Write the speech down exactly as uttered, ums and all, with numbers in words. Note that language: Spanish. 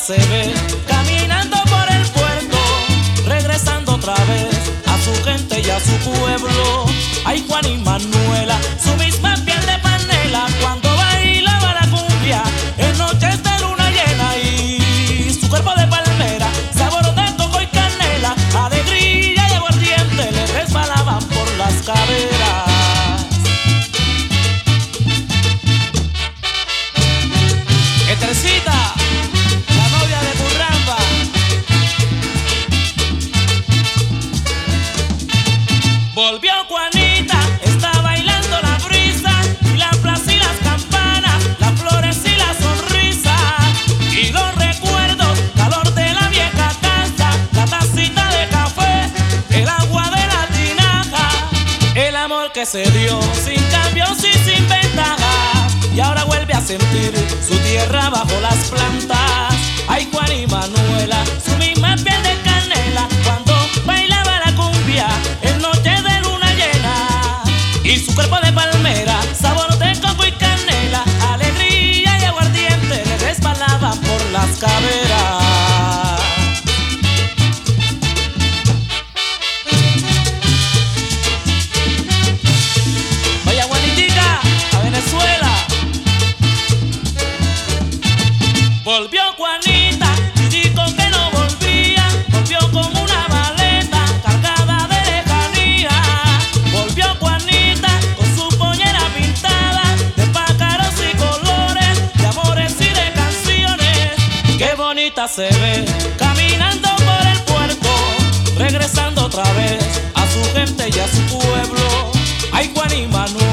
se ve caminando por el puerto, regresando otra vez a su gente y a su pueblo. Ay, Juan y Manuela, su misma piel de panela, cuando bailaba la cumbia en noches de luna llena, y su cuerpo de palmera, sabor de coco y canela, alegría y aguardiente le resbalaban por las caderas. Estrecita, la novia de Curramba. Volvió Juanita, está bailando la brisa, y la plaza y las campanas, las flores y la sonrisa, y los recuerdos, calor de la vieja casa, la tacita de café, el agua de la tinaja, el amor que se dio sin cambios y sin ventajas, y ahora vuelve a sentir su tierra bajo las plantas. Ay, Juan y Manuela, su misma piel de canela, cuando bailaba la cumbia en noche de luna llena, y su cuerpo de palmera, sabor de coco y canela, alegría y aguardiente le resbalaban por las caderas. Vaya Juanitica, a Venezuela. Volvió Juanita y dijo que no volvía, volvió con una maleta cargada de lejanía. Volvió Juanita con su pollera pintada de pájaros y colores, de amores y de canciones. Qué bonita se ve caminando por el puerto, regresando otra vez a su gente y a su pueblo. Ay, Juan y Manuel.